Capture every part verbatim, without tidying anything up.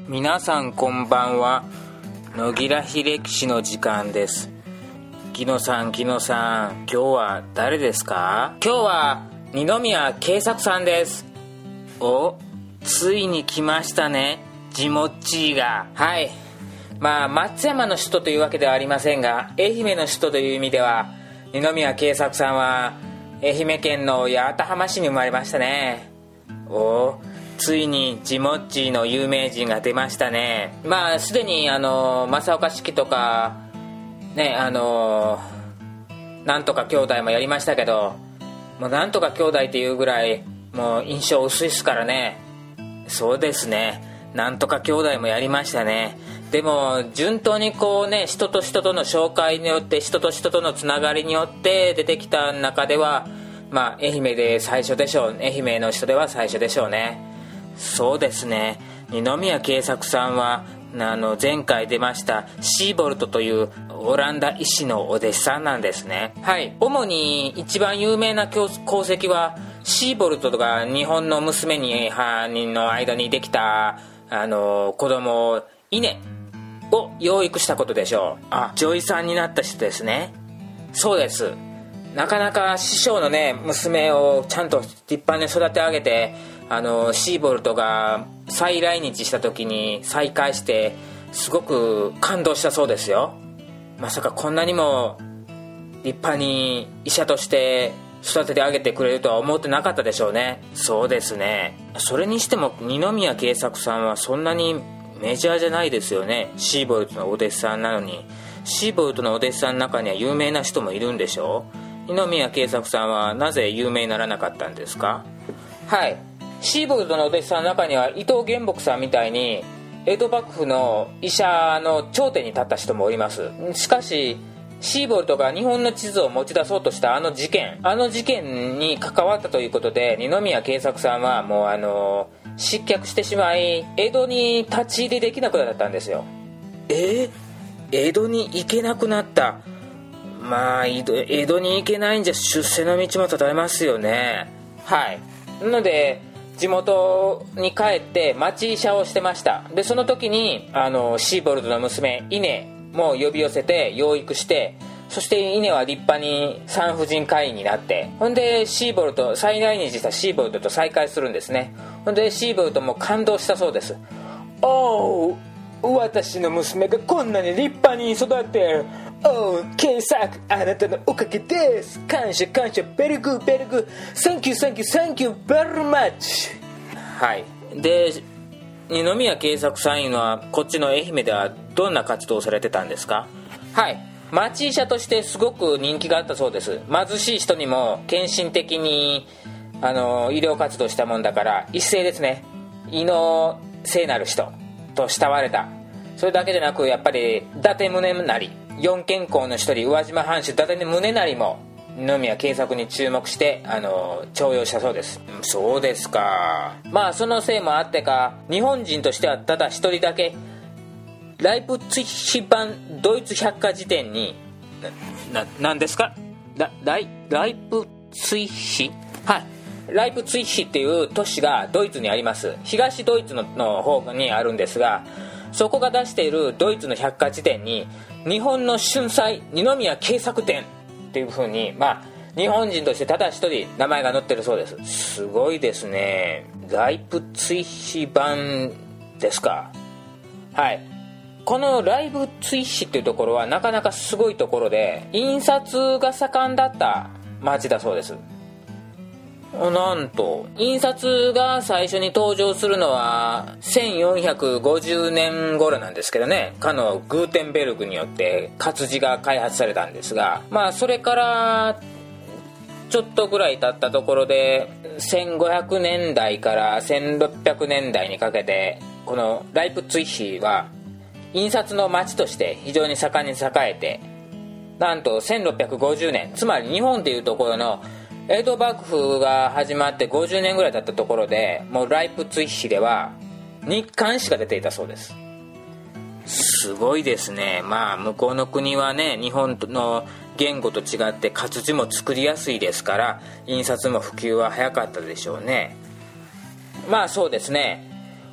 皆さんこんばんは。野木らひ歴史の時間です。木野さん木野さん、今日は誰ですか？今日は二宮慶作さんです。お、ついに来ましたね、ジモッチーが。はい、まあ松山の首都というわけではありませんが、愛媛の首都という意味では二宮慶作さんは愛媛県の八幡浜市に生まれましたね。お、ついにジモッチーの有名人が出ましたね。まあすでにあの正岡子規とかね、あのなんとか兄弟もやりましたけど、もうなんとか兄弟っていうぐらいもう印象薄いですからね。そうですね、なんとか兄弟もやりましたね。でも順当にこうね、人と人との紹介によって、人と人とのつながりによって出てきた中では、まあ愛媛で最初でしょう。愛媛の人では最初でしょうね。そうですね、二宮慶作さんはあの前回出ましたシーボルトというオランダ医師のお弟子さんなんですね。はい、主に一番有名な功績はシーボルトが日本の娘に犯人の間にできたあの子供稲を養育したことでしょう。あ、女医さんになった人ですね。そうです。なかなか師匠のね娘をちゃんと立派に育て上げて、あのシーボルトが再来日した時に再会してすごく感動したそうですよ。まさかこんなにも立派に医者として育ててあげてくれるとは思ってなかったでしょうね。そうですね。それにしても二宮慶作さんはそんなにメジャーじゃないですよね。シーボルトのお弟子さんなのに。シーボルトのお弟子さんの中には有名な人もいるんでしょう。二宮慶作さんはなぜ有名にならなかったんですか？はい、シーボルトのお弟子さんの中には伊藤玄木さんみたいに江戸幕府の医者の頂点に立った人もおります。しかしシーボルトが日本の地図を持ち出そうとしたあの事件あの事件に関わったということで、二宮慶作さんはもうあの失脚してしまい、江戸に立ち入りできなくなったんですよ。えー、江戸に行けなくなった。まあ江戸に行けないんじゃ出世の道も絶たれますよね。はい、なので地元に帰って町医者をしてました。でその時にあのシーボルトの娘稲も呼び寄せて養育して、そして稲は立派に産婦人科医になって、ほんでシーボルト再来日したシーボルトと再会するんですね。ほんでシーボルトも感動したそうです。おお、私の娘がこんなに立派に育っておう、慶作、あなたのおかげです。感謝感謝、ベリグーベリグー、サンキューサンキューサンキューベリーマッチ。はい。で二宮慶作さんいうのはこっちの愛媛ではどんな活動をされてたんですか？はい、町医者としてすごく人気があったそうです。貧しい人にも献身的にあの医療活動したもんだから一世ですね。医の聖なる人と慕われた。それだけでなくやっぱり伊達宗成、四賢公の一人宇和島藩主伊達宗成も二宮慶作に注目してあの重用したそうです。そうですか。まあそのせいもあってか、日本人としてはただ一人だけライプツィヒ版ドイツ百科事典にな、な、なんですか？ラ、ライ、ライプツィヒ？はい、ライプツィヒっていう都市がドイツにあります。東ドイツ の, の方にあるんですが、そこが出しているドイツの百科事典に日本の春祭二宮慶作典っていう風に、まあ日本人としてただ一人名前が載ってるそうです。すごいですね。ライプツィヒ版ですか。はい、このライプツィヒっていうところはなかなかすごいところで、印刷が盛んだった町だそうです。なんと印刷が最初に登場するのはせんよんひゃくごじゅうねん頃なんですけどね。かのグーテンベルグによって活字が開発されたんですが、まあそれからちょっとぐらい経ったところでせんごひゃくねんだいからせんろっぴゃくねんだいにかけて、このライプツィヒは印刷の町として非常に盛んに栄えて、なんとせんろっぴゃくごじゅうねん、つまり日本でいうところの江戸幕府が始まってごじゅうねんぐらい経ったところで、もうライプツィヒでは日刊誌が出ていたそうです。すごいですね。まあ向こうの国はね、日本の言語と違って活字も作りやすいですから、印刷も普及は早かったでしょうね。まあそうですね、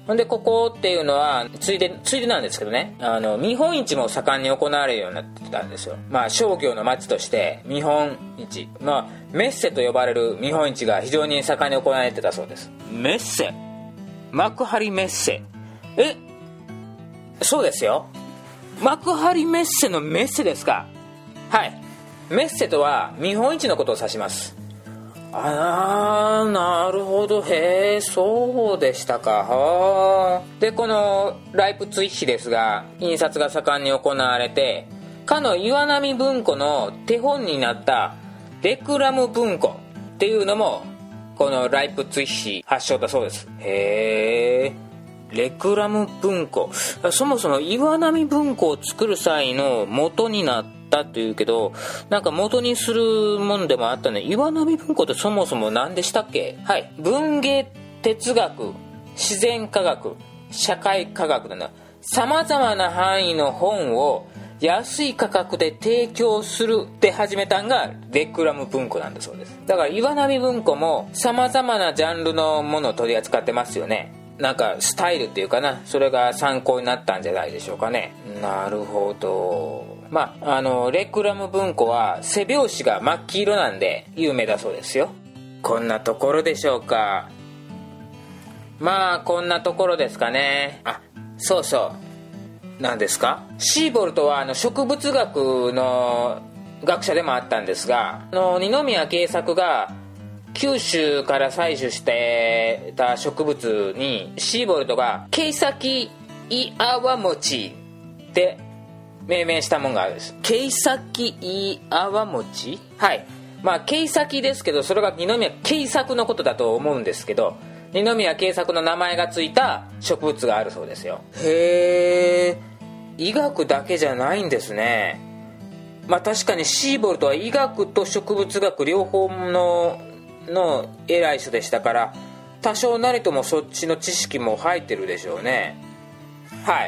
ほんでここっていうのはついでついでなんですけどね、あの見本市も盛んに行われるようになってたんですよ。まあ商業の街として見本市、まあメッセと呼ばれる見本市が非常に盛んに行われてたそうです。メッセ、幕張メッセ、え、そうですよ、幕張メッセのメッセですか。はい、メッセとは見本市のことを指します。あー、なるほど、へえ、そうでしたか。はー。でこのライプツィヒですが、印刷が盛んに行われて、かの岩波文庫の手本になったレクラム文庫っていうのもこのライプツィヒ発祥だそうです。へえ、レクラム文庫、そもそも岩波文庫を作る際の元になったというけど、なんか元にするもんでもあったね。岩波文庫ってそもそも何でしたっけ。はい、文芸、哲学、自然科学、社会科学などさまざまな範囲の本を安い価格で提供するって始めたんがレクラム文庫なんだそうです。だから岩波文庫もさまざまなジャンルのものを取り扱ってますよね。なんかスタイルっていうかな、それが参考になったんじゃないでしょうかね。なるほど。まああのレクラム文庫は背表紙が真っ黄色なんで有名だそうですよ。こんなところでしょうか。まあこんなところですかね。あ、そうそう、何ですか。シーボルトはあの植物学の学者でもあったんですが、あの二宮慶作が九州から採取してた植物にシーボルトがケイサキイアワモチって命名したものがあるんです。ケイサキイアワモチ、はい、まあケイサキですけど、それが二宮慶作のことだと思うんですけど、二宮慶作の名前がついた植物があるそうですよ。へえ、医学だけじゃないんですね。まあ確かにシーボルトは医学と植物学両方のの偉い人でしたから、多少なりともそっちの知識も入ってるでしょうね。はい、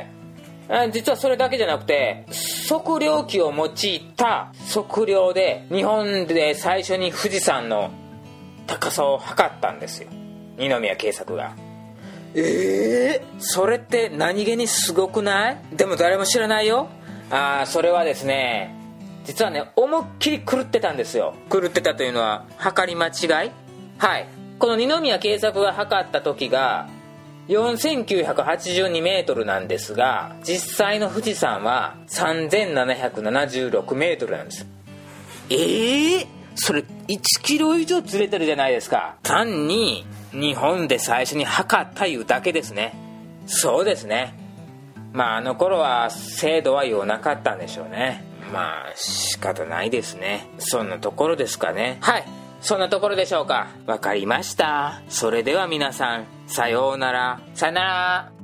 実はそれだけじゃなくて、測量機を用いた測量で日本で最初に富士山の高さを測ったんですよ、二宮慶作が。えー、それって何気にすごくない？でも誰も知らないよ。あー、それはですね、実はね、思いっきり狂ってたんですよ。狂ってたというのは測り間違い。はい、この二宮慶作が測った時がよんせんきゅうひゃくはちじゅうにメートルなんですが、実際の富士山はさんぜんななひゃくななじゅうろくメートルなんです。えー、それいちキロ以上ずれてるじゃないですか。単に日本で最初に測ったいうだけですね。そうですね。まああの頃は精度はようなかったんでしょうね。まあ仕方ないですね。そんなところですかね。はい、そんなところでしょうか。わかりました。それでは皆さん、さようなら。さよなら。